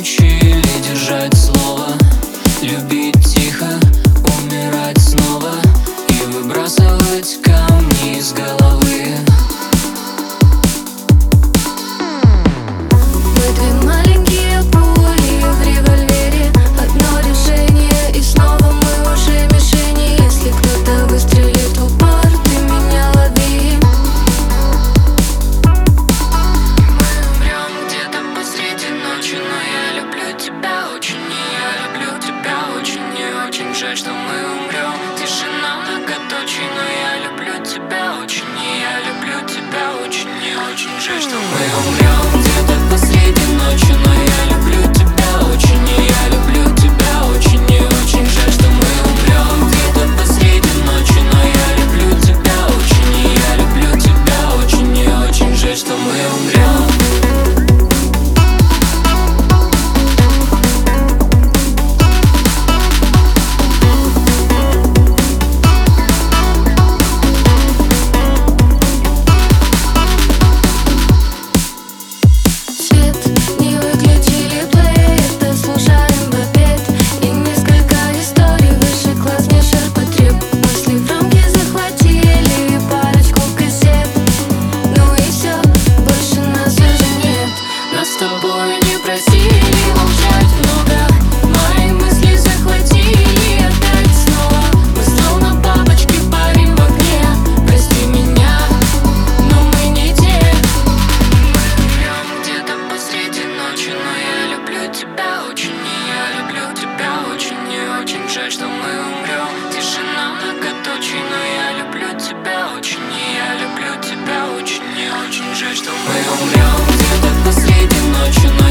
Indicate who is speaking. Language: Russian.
Speaker 1: учили держать слово, любить тихо, умирать снова и выбрасывать камни из головы.
Speaker 2: Мы две маленькие пули в револьвере, одно решение и снова мы уже мишени. Если кто-то выстрелит в упор, ты меня лови. Мы умрем где-то посреди ночи, но я люблю тебя очень, и я люблю тебя очень, и очень жаль, что мы умрем. Тишина многоточий, но я люблю тебя очень, и я люблю тебя очень, и очень жаль, что мы умрем где-то посреди ночи, но я люблю тебя очень, и я люблю тебя очень, и очень жаль, что мы умрем где-то посреди ночи, но я люблю тебя очень, и я люблю тебя очень, и очень жаль, что мы умрем. С тобой не просили молчать много, мои мысли захватили опять снова. Мы словно бабочки парим в огне, прости меня, но мы не те. Мы умрем где-то посреди ночи, но я люблю тебя очень, и я люблю тебя очень, и очень жаль, что мы умрем. Тишина многоточий, но я люблю тебя очень, и я люблю тебя очень, и очень жаль, что мы умрем где-то посреди ночи.